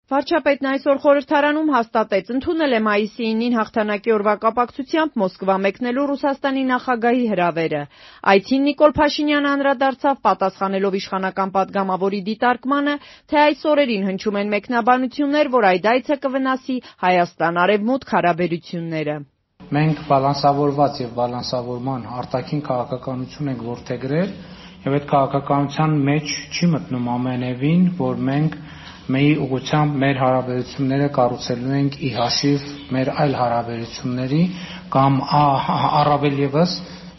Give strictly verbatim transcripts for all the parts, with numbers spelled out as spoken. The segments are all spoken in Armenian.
Վարչապետն այսօր խորհրդարանում հաստատեց, ընդունել է մայիսի ինին հաղթանակի օրվա կապակցությամբ Մոսկվա մեկնելու Ռուսաստանի նախագահի հրավերը։ Այցին Նիկոլ Փաշինյանը անդրադարձավ պատասխանելով իշխանական պատգամավորի դիտարկմանը, թե այս օրերին հնչում են մեկնաբանություններ, որ այդ այցը կվնասի Հայաստան-Արևմուտք հարաբերությունները։ Մենք բալանսավորված եւ բալանսավորման արտաքին քաղաքականություն ենք որդեգրել, եւ այդ քաղաքականության մեջ չի մտնում ամենևին, որ մենք Մեր ուղղությամբ մեր հարաբերությունները կառուցելու ենք ի հաշիվ մեր այլ հարաբերությունների կամ առավել ևս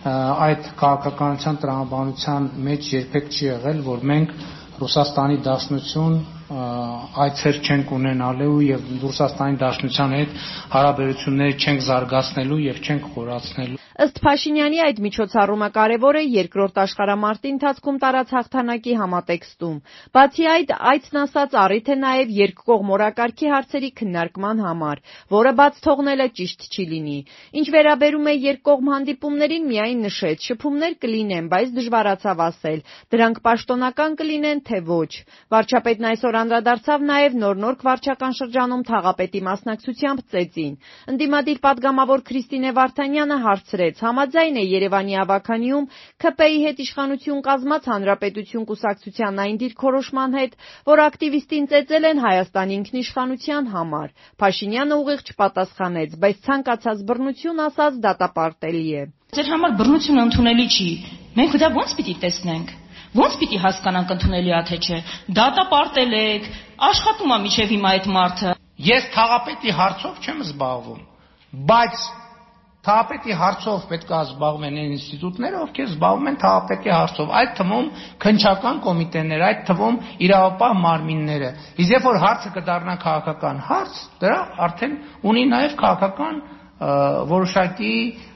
այդ քաղաքականության տրամաբանության մեջ երբեք չի եղել, որ մենք Ռուսաստանի Դաշնություն այցեր չենք ունենալու եւ Ռուսաստանի Դաշնության հետ հարաբերությունները չենք զարգացնելու եւ չենք խորացնելու։ Ըստ Փաշինյանի այդ միջոցառումը կարևոր է երկրորդ աշխարհամարտի ընթացքում տարած հաղթանակի համատեքստում։ Բացի այդ, այցն ասաց առիթ է նաև երկկողմ օրակարգի հարցերի քննարկման համար, որը բաց թողնելը ճիշտ չի լինի։ Ինչ վերաբերում է երկկողմ հանդիպումներին, միայն նշեց, շփումներ կլինեն, բայց դժվարացավ ասել, դրանք պաշտոնական կլինեն, թե ոչ։ Վարչապետն այսօր անդրադարձավ նաև նոր-նորք վարչական շրջանում թաղապետի մասնակցությամբ ծեծին։ Ընդդիմադիր պատգամավոր Քրիստինե Վարդանյանը հարցրեց. Համաձայն է Երևանի ավականիում ՔՊ-ի հետ իշխանություն կազմած Հանրապետություն կուսակցության այն դիրքորոշման հետ, որ ակտիվիստին ծեծել են Հայաստանի ինքնիշխանության համար։ Փաշինյանը ուղիղ չպատասխանեց, բայց ցանկացած բռնություն ասաց դատապարտելի է։ Ձեր համար բռնությունը ընդունելի չի։ Մենք դա ո՞նց պիտի տեսնենք։ Ո՞նց պիտի հասկանանք ընդունելի է թե չէ։ Դատապարտել եք, աշխատում է մինչև հիմա այդ մարդը։ Ես թաղապետի հարցով չեմ զբաղվում, բայց Թաղապետի հարցով պետք է զբաղվեն այն ինստիտուտները, ովքեր զբաղվում են թաղապետի հարցով, այդ թվում քննչական կոմիտեները, այդ թվում իրավապահ մարմինները։ Իսկ երբ որ հարցը կդառնա քաղաքական հարց, դրա արդեն ունի նաև քաղաքական որոշակի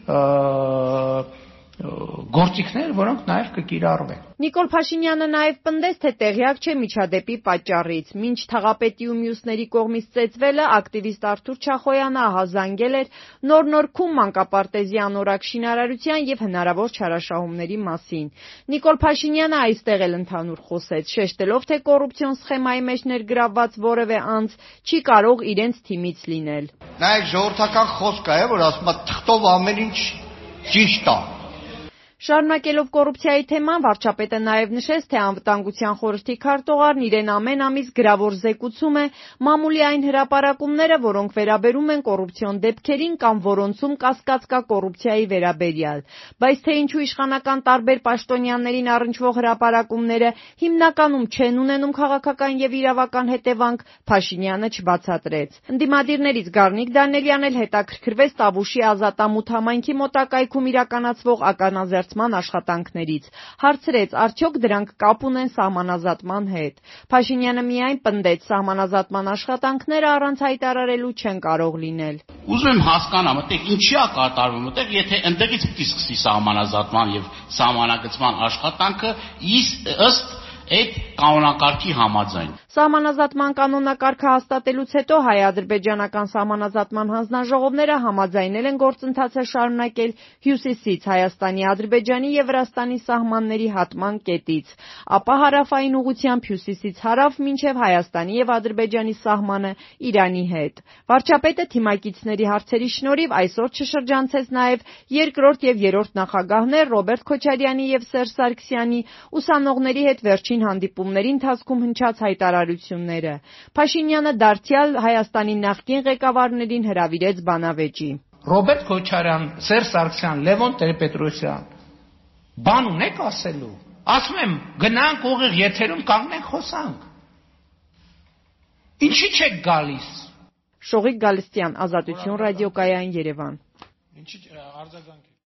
գործիքներ, որոնք նաև կկիրառվեն։ Նիկոլ Փաշինյանը նաև պնդեց, թե տեղյակ չէ միջադեպի պատճառից։ Մինչ թաղապետի ու մյուսների կողմից ծեծվելը ակտիվիստ Արթուր Չախոյանը ահազանգել էր նոր-նորքում մանկապարտեզի անորակ շինարարության եւ հնարավոր չարաշահումների մասին։ Նիկոլ Փաշինյանը այստեղ էլ ընդհանուր խոսեց, շեշտելով, թե կոռուպցիոն սխեմայի մեջ ներգրավված որևէ անձ չի կարող իրենց թիմից լինել։ Նայեք, ժողովրդական խոսք է, որ ասում է թղթով ամեն ինչ ճիշտ է։ Շարունակելով կոռուպցիայի թեման, վարչապետը նաև նշեց, թե անվտանգության խորհրդի քարտուղարն իրեն ամեն ամիս գրավոր զեկուցում է մամուլի այն հրապարակումները, որոնք վերաբերում են կոռուպցիոն դեպքերին կամ որոնցում կասկած կա կոռուպցիայի վերաբերյալ։ Բայց թե ինչու իշխանական տարբեր պաշտոնյաներին առնչվող հրապարակումները հիմնականում չեն ունենում քաղաքական եւ իրավական հետևանք, Փաշինյանը չբացատրեց։ Ընդդիմադիրներից Գառնիկ Դանիելյանն էլ հետաքրքրվեց Տավուշի ազատամութ համայնքի մոտակայքում իրականացվող ականազերծ աշխատանքներից, հարցրեց, արդյոք դրանք կապ ունեն սահմանազատման հետ։ Փաշինյանը միայն պնդեց, սահմանազատման աշխատանքները առանց հայտարարելու չեն կարող լինել։ Ուզում եմ հասկանամ, այդտեղ ինչի է կատարվում, այդտեղ եթե ընդդեղից պիտի սկսի սահմանազատման եւ սահմանագծման աշխատանքը, ըստ այդ կանոնակարգի համաձայն։ Սահմանազատման կանոնակարգը հաստատելուց հետո հայ-ադրբեջանական սահմանազատման հանձնաժողովները համաձայնել են գործընթացը շարունակել հյուսիսից Հայաստանի, Ադրբեջանի եւ Վրաստանի սահմանների հատման կետից, ապա հարավային ուղղությամբ հյուսիսից հարավ մինչև Հայաստանի եւ Ադրբեջանի սահմանը Իրանի հետ։ Վարչապետը թիմակիցների հարցերի շնորհիվ այսօր չշրջանցեց նաեւ երկրորդ եւ երրորդ նախագահներ Ռոբերտ Քոչարյանի եւ Սերժ Սարգսյանի ուսանողների հետ վերջին հանդիպումների ընթացքում հնչած հայտարարությունները։ Փաշինյանը դարձյալ Հայաստանի նախկին ղեկավարներին հրավիրեց բանավեճի։ Ռոբերտ Քոչարյան, Սերժ Սարգսյան, Լևոն Տեր-Պետրոսյան, բան ունեք ասելու։ Ասում եմ, գնանք ուղիղ եթերում կանգնենք խոսանք։ Ինչի՞ չեք գալիս։ Շողիկ Գալստյան, Ազատություն ռադիոկայան, Երևան։ Ինչի՞ արձագանք